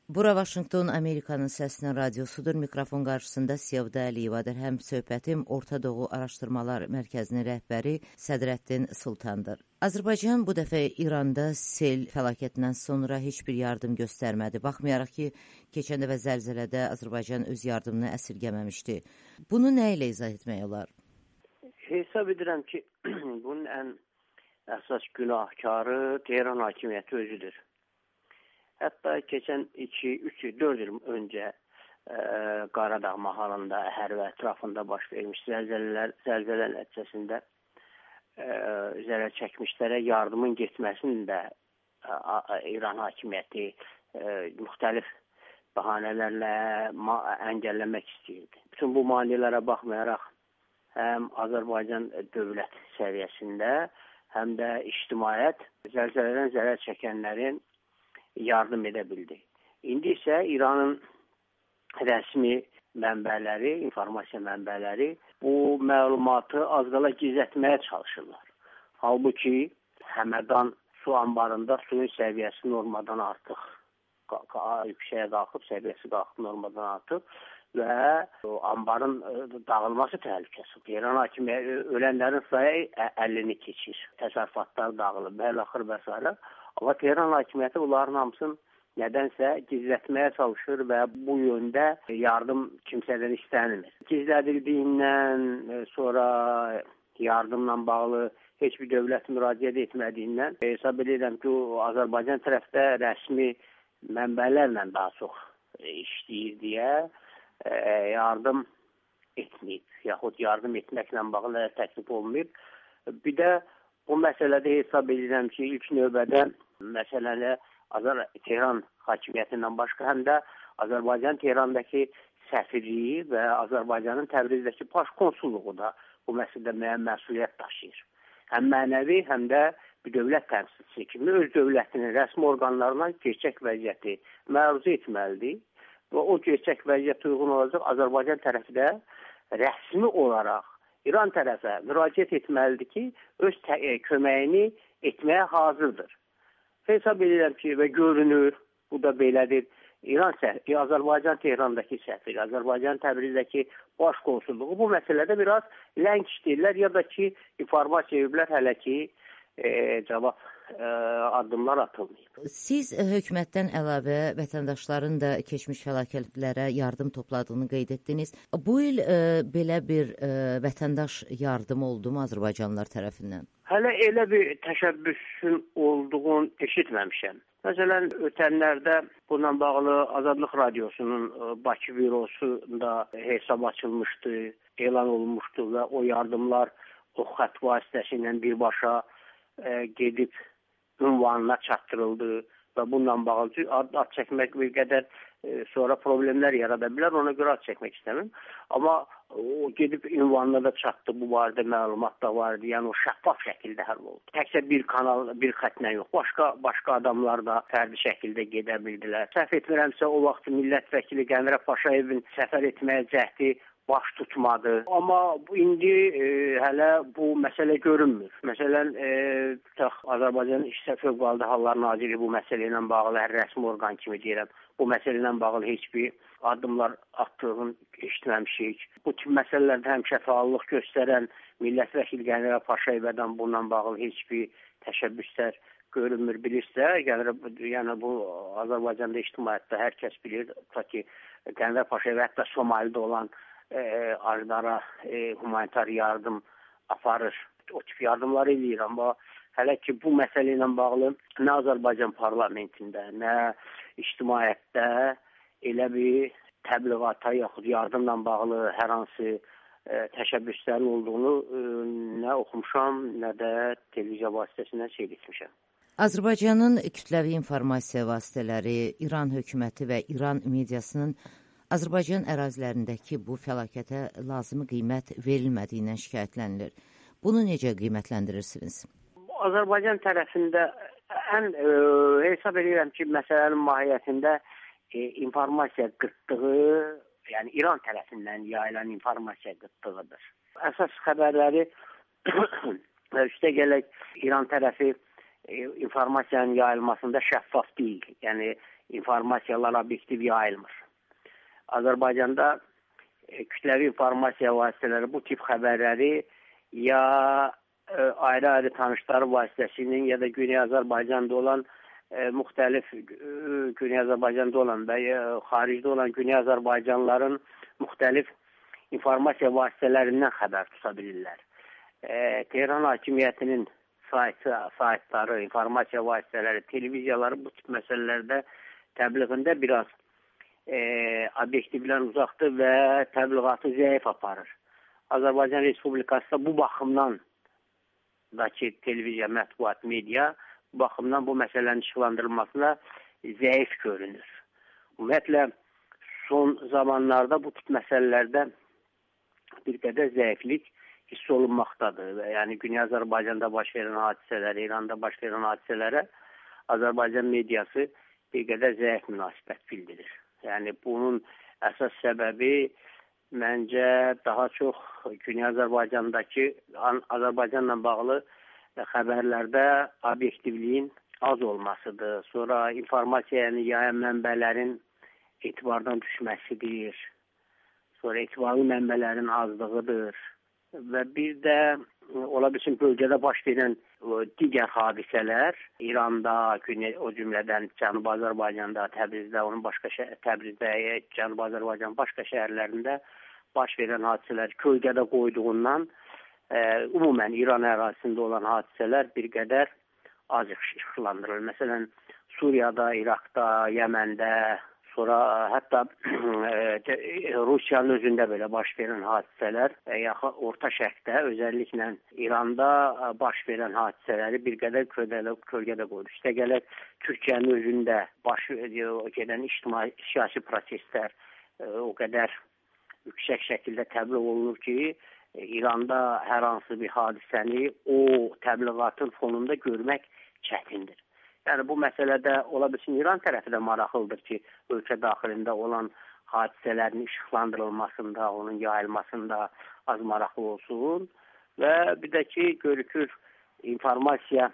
Bura Vaşinqton Amerikanın Səsinin radiosudur. Mikrofon qarşısında Sevda Əliyevadır. Həm söhbətim Orta Doğu Araşdırmalar Mərkəzinin rəhbəri Sədrəddin Sultandır. Azərbaycan bu dəfə İranda sel fəlakətindən sonra heç bir yardım göstərmədi. Baxmayaraq ki, keçən dəfə zəlzələdə Azərbaycan öz yardımını əsirgəməmişdi. Bunu nə ilə izah etmək olar? Hesab edirəm ki, bunun ən əsas günahkarı Tehran hakimiyyəti özüdür. Hətta keçən 2-3-4 il öncə Qaradağ mahalında, Əhər və ətrafında baş vermiş zəlzələ nəticəsində zərər çəkmişlərə yardımın getməsini də İran hakimiyyəti müxtəlif bəhanələrlə əngəlləmək istəyirdi. Bütün bu maneələrə baxmayaraq həm Azərbaycan dövlət səviyyəsində, həm də ictimaiyyət zəlzələdən zərər çəkənlərin yardım edə bildi. İndi isə İranın rəsmi mənbələri, informasiya mənbələri bu məlumatı az qala gizlətməyə çalışırlar. Halbuki Həmədan su anbarında suyun səviyyəsi normadan artıq yüksəyə qalxıb, səviyyəsi qalxıb normadan artıq və anbarın dağılması təhlükəsi. İran hakimiyyəti ölənlərin sayı 50-ni keçir. Təsərrüfatlar dağılıb, bəl-axır və s. Amma Tehran hakimiyyəti bunların hamısını nədənsə gizlətməyə çalışır və bu yöndə yardım kimsədən istənilmir. Gizlədildiyindən sonra yardımla bağlı heç bir dövlət müraciət etmədiyindən hesab edirəm ki, Azərbaycan tərəfdə rəsmi mənbələrlə daha çox işləyir deyə yardım etməyib, yaxud yardım etməklə bağlı təklif olunmayıb. Bir də bu məsələdə hesab edirəm ki, ilk növbədə məsələlə Tehran hakimiyyətindən başqa həm də Azərbaycan Tehrandakı səfirliyi və Azərbaycanın Təbrizdəki baş konsulluğu da bu məsələdə müəyyən məsuliyyət daşıyır. Həm mənəvi, həm də bir dövlət təmsilçisi kimi öz dövlətinin rəsmi orqanlarına gerçək vəziyyəti məruzə etməlidir və o gerçək vəziyyət uyğun olacaq Azərbaycan tərəfi də rəsmi olaraq İran tərəfə müraciət etməlidir ki, öz köməyini etməyə hazırdır. Hesab edirəm ki, və görünür, bu da belədir, Azərbaycan Tehrandakı səfir, Azərbaycan Təbrizdəki baş konsulluğu bu məsələdə biraz ləng işləyirlər ya da ki, informasiya veriblər hələ ki, cavab addımlar atılmayıb. Siz hökumətdən əlavə vətəndaşların da keçmiş fəlakətlərə yardım topladığını qeyd etdiniz. Bu il belə bir vətəndaş yardım oldu mu Azərbaycanlılar tərəfindən? Hələ elə bir təşəbbüsün olduğunu eşitməmişəm. Məsələn, ötənlərdə bununla bağlı Azadlıq Radiosunun Bakı bürosunda hesab açılmışdı, elan olunmuşdu və o yardımlar o xətt vasitəsilə birbaşa gedib ünvanına çatdırıldı və bununla bağlı ad çəkmək bir qədər sonra problemlər yarada bilər, ona görə ad çəkmək istəmirəm. Amma o gedib ünvanına da çatdı, bu barədə məlumat da vardı, yəni o şəffaf şəkildə həll oldu. Təkcə bir kanal, bir xətlə yox, başqa adamlar da fərdi şəkildə gedə bildilər. Səhv etmirəmsə o vaxt millət vəkili Qəmrə Paşayevin səfər etməyə cəhdi baş tutmadı. Amma indi hələ bu məsələ görünmür. Məsələn, Azərbaycan İşlər Fövqəladə Hallar Naziri bu məsələ ilə bağlı hər rəsmi orqan kimi deyirəm. Bu məsələ ilə bağlı heç bir addımlar atdığını eşitməmişik. Bu tip məsələlərdə həmişə fəallıq göstərən millət vəkili Qəmrə Paşayevdən bununla bağlı heç bir təşəbbüslər görünmür. Bilirsə, yəni bu Azərbaycanda ictimaiyyətdə hər kəs bilir ki, Qəmrə Paşayev hətta Somalidə olan aclara humanitar yardım aparır. O tip yardımlar edir, amma hələ ki bu məsələ ilə bağlı nə Azərbaycan parlamentində, nə ictimaiyyətdə elə bir təbliğata yaxud yardımla bağlı hər hansı təşəbbüslərin olduğunu nə oxumuşam, nə də televiziya vasitəsindən seyr etmişəm. Azərbaycanın kütləvi informasiya vasitələri, İran hökuməti və İran mediasının Azərbaycan ərazilərindəki bu fəlakətə lazımi qiymət verilmədiyindən şikayətlənilir. Bunu necə qiymətləndirirsiniz? Azərbaycan tərəfində hesab edirəm ki, məsələnin mahiyyətində informasiya qıtlığı, yəni İran tərəfindən yayılan informasiya qıtlığıdır. Əsas xəbərləri üstə gələk İran tərəfi informasiyanın yayılmasında şəffaf deyil. Yəni informasiyalar obyektiv yayılmır. Azərbaycanda kütləvi informasiya vasitələri bu tip xəbərləri ya ayrı-ayrı tanışları vasitəsilə ya da Güney Azərbaycanda olan müxtəlif Güney Azərbaycanda olan və xaricdə olan Güney Azərbaycanlıların müxtəlif informasiya vasitələrindən xəbər tuta bilirlər. Tehran hakimiyyətinin saytları, informasiya vasitələri, televiziyaları bu tip məsələlərdə təbliğində biraz obyektivdən uzaqdır və təbliğatı zəif aparır. Azərbaycan Respublikası da bu baxımdan da ki, televiziya, mətbuat, media bu baxımdan bu məsələnin işıqlandırılmasına zəif görünür. Ümumiyyətlə, son zamanlarda bu tip məsələlərdə bir qədər zəiflik hiss olunmaqdadır. Yəni, Güney Azərbaycanda baş verən hadisələrə, İranda baş verən hadisələrə Azərbaycan mediası bir qədər zəif münasibət bildirir. Yəni, bunun əsas səbəbi məncə daha çox Güney Azərbaycandakı Azərbaycanla bağlı xəbərlərdə obyektivliyin az olmasıdır. Sonra informasiyanı yayan mənbələrin etibardan düşməsidir. Sonra etibarlı mənbələrin azlığıdır. Və bir də ola bilsin bölgədə baş verən digər hadisələr İranda, o cümlədən Cənubi Azərbaycanda, Təbrizdə, Təbrizdə, Cənubi Azərbaycan başqa şəhərlərində baş verən hadisələr kölgədə qoyduğundan ümumən İran ərazisində olan hadisələr bir qədər az işıqlandırılır. Məsələn, Suriyada, İraqda, Yəməndə, sonra hətta Rusiyanın özündə belə baş verən hadisələr və yaxud Orta Şərqdə, özəlliklə İranda baş verən hadisələri bir qədər kölgədə qoyur. İşte gələk Türkiyənin özündə baş gedən ictimai siyasi proseslər o qədər yüksək şəkildə təbliğ olunur ki, İranda hər hansı bir hadisəni o təbliğatın fonunda görmək çətindir. Yəni, bu məsələdə ola bilsin İran tərəfi də maraqlıdır ki, ölkə daxilində olan hadisələrin işıqlandırılmasında, onun yayılmasında az maraqlı olsun və bir də ki, görükür informasiya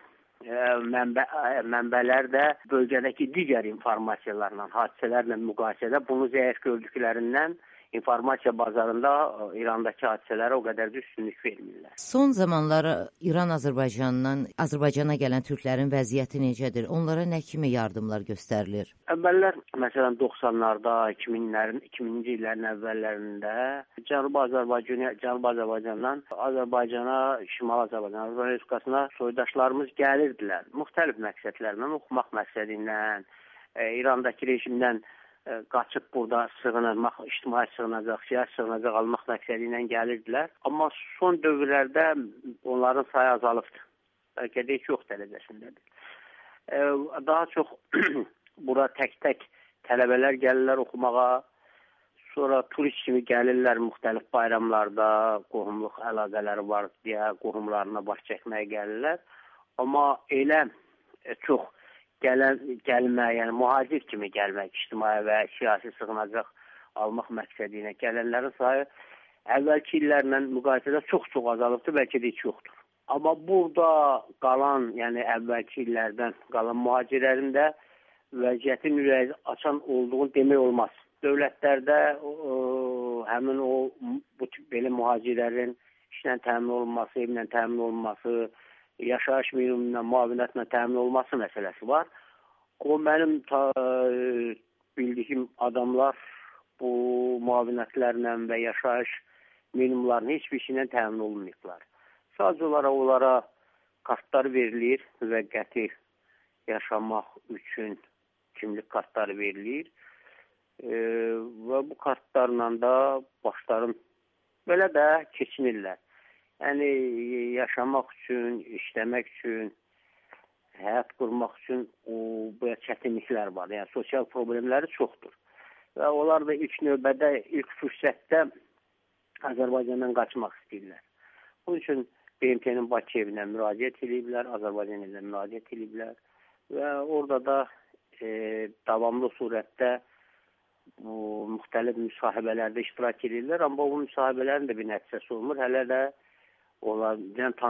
mənbələr də bölgədəki digər informasiyalarla, hadisələrlə müqayisədə bunu zəif gördüklərindən informasiya bazarında İrandakı hadisələrə o qədər də üstünlük vermirlər. Son zamanlar İran Azərbaycana gələn türklərin vəziyyəti necədir? Onlara nə kimi yardımlar göstərilir? Əvvəllər, məsələn, 90-larda, 2000-ci illərin əvvəllərində Cənubi Azərbaycandan Azərbaycana, Şimal Azərbaycan, Azərbaycan Respublikasına soydaşlarımız gəlirdilər. Müxtəlif məqsədlərlə, oxumaq məqsədindən, İrandakı rejimdən qaçıb burada sığınmaq, ictimai sığınacaq, siyasi sığınacaq almaq məqsədi ilə gəlirdilər. Amma son dövrlərdə onların sayı azalıbdır. Bəlkə də heç yox dərəcəsindədir. Daha çox bura tək-tək tələbələr gəlirlər oxumağa, sonra turist kimi gəlirlər müxtəlif bayramlarda, qohumluq əlaqələri var deyə qohumlarına baş çəkməyə gəlirlər. Amma elə çox gəlmək, yəni mühacir kimi gəlmək, ictimai və siyasi sığınacaq almaq məqsədi ilə gələnlərin sayı əvvəlki illərlə müqayisədə çox-çox azalıbdır, bəlkə də heç yoxdur. Amma burada qalan, yəni əvvəlki illərdən qalan mühacirlərin də vəziyyətin ürəyi açan olduğunu demək olmaz. Dövlətlərdə həmin bu tip belə mühacirlərin işlə təmin olunması, evlə təmin olunması, yaşayış minimumla, müavinətlə təmin olması məsələsi var. O, mənim bildiyim adamlar bu müavinətlərlə və yaşayış minimumlarının heç bir şeylə təmin olunmayıblar. Sadəcə olaraq onlara kartlar verilir, müvəqqəti yaşamaq üçün kimlik kartları verilir və bu kartlarla da başların belə də keçinirlər. Yəni, yaşamaq üçün, işləmək üçün, həyat qurmaq üçün belə çətinliklər var. Yəni, sosial problemləri çoxdur. Və onlar da ilk növbədə, ilk fürsətdə Azərbaycandan qaçmaq istəyirlər. Bunun üçün BMT-nin Bakı evinə müraciət ediblər, Azərbaycan evinə müraciət ediblər və orada da davamlı surətdə müxtəlif müsahibələrdə iştirak edirlər, amma bu müsahibələrin də bir nəticəsi olmur. Hələ də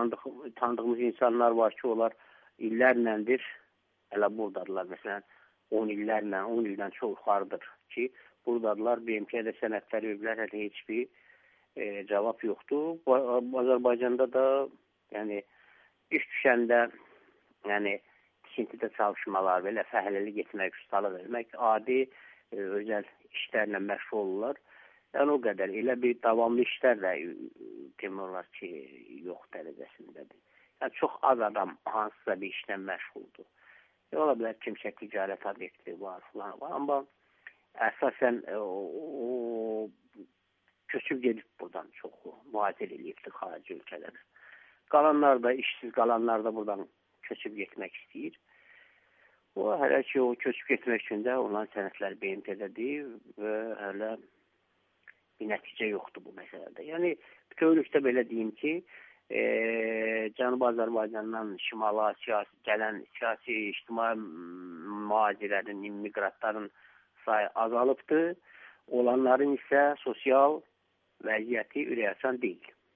tanıdığımız insanlar var ki, onlar illərləndir, hələ buradadırlar. Məsələn, 10 ildən çox yuxarıdır ki, buradadılar, BMT-də sənədlər veriblər, hələ heç bir cavab yoxdur. Azərbaycanda da yəni iş düşəndə yəni tikintidə çalışmalar, belə fəhləlik etmək, ustalıq vermək, adi özəl işlərlə məşğul olurlar. Yəni o qədər, elə bir davamlı işlər də demək olar ki, yox dərəcəsindədir. Yəni çox az adam hansısa bir işlə məşğuldur. Ola bilər kimsə ticarət obyekti var, falan var, amma əsasən o köçüb gedib buradan çoxu, mühacir eləyibdir xarici ölkələrə. Qalanlar da, işsiz qalanlar da buradan köçüb getmək istəyir. O, hələ ki, o köçüb getmək üçün də onların sənədləri BMT-dədir və hələ bir nəticə yoxdur bu məsələdə. Yəni, bütövlükdə belə deyim ki, Cənubi Azərbaycandan şimala gələn siyasi, ictimai mühacirlərin, immiqrantların sayı azalıbdır. Olanların isə sosial vəziyyəti ürəkaçan deyil.